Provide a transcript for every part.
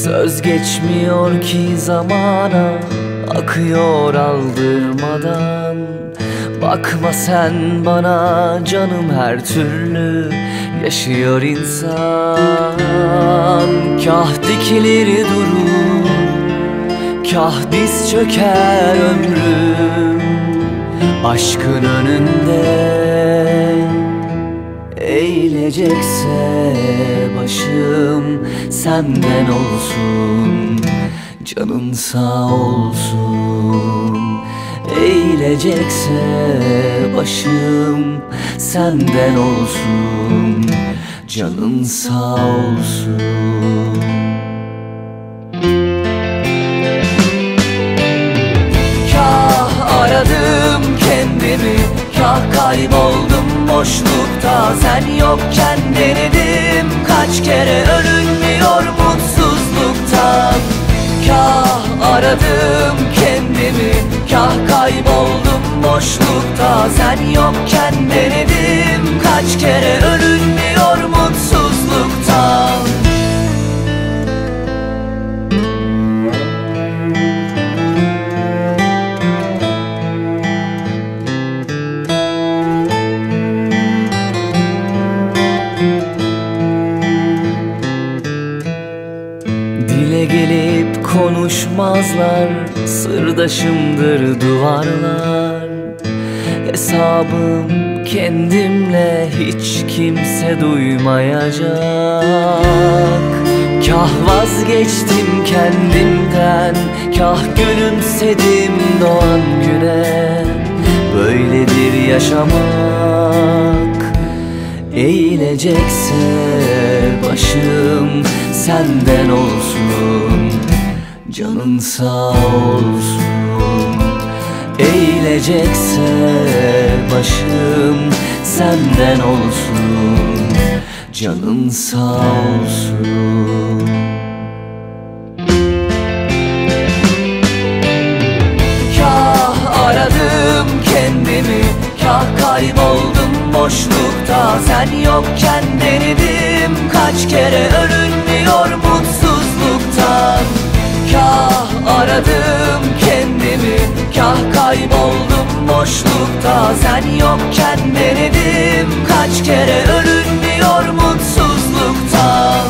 Söz geçmiyor ki zamana, akıyor aldırmadan. Bakma sen bana canım, her türlü yaşıyor insan. Kah dikilir durur, kah diz çöker ömrüm aşkın önünde. Eğilecekse başım senden olsun, canın sağ olsun. Eğilecekse başım senden olsun, canın sağ olsun. Kah aradım kendimi, kah kayboldum boşlukta. Sen yokken denedim kaç kere, ölünmüyor mutsuzluktan. Kah aradım kendimi, kah kayboldum boşlukta. Sen yokken denedim kaç kere, ölünmüyor mutsuzluktan. Dile gelip konuşmazlar, sırdaşımdır duvarlar. Hesabım kendimle, hiç kimse duymayacak. Kah vazgeçtim kendimden, kah gülümsedim doğan güne. Böyledir yaşamak. Eğilecekse başım senden olsun, canın sağ olsun. Eğilecekse başım senden olsun, canın sağ olsun. Kah aradım kendimi, kah kayboldum boşlukta. Sen yokken denedim kaç kere, ölünmüyor mutsuzluktan. Kah aradım kendimi, kah kayboldum boşlukta. Sen yokken denedim kaç kere, ölünmüyor mutsuzluktan.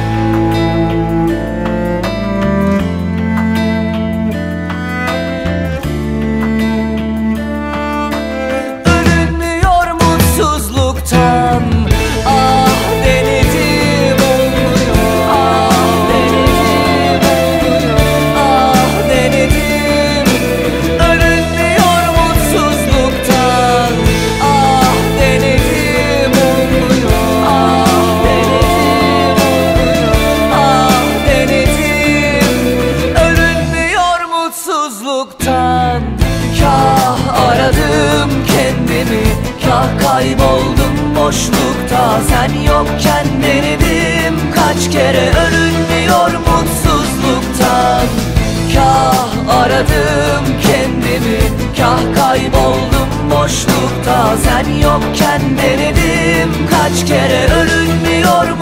Ölünmüyor mutsuzluktan. Ah denedim olmuyor, ah denedim olmuyor, ah denedim. Ölünmüyor mutsuzluktan. Ah denedim olmuyor, ah denedim olmuyor, ah denedim. Ölünmüyor mutsuzluktan. Kah aradım kendimi, kah kayboldum boşlukta. Sen yokken denedim kaç kere, ölünmüyor mutsuzluktan. Kah aradım kendimi, kah kayboldum boşlukta. Sen yokken denedim kaç kere, ölünmüyor mutsuzluktan.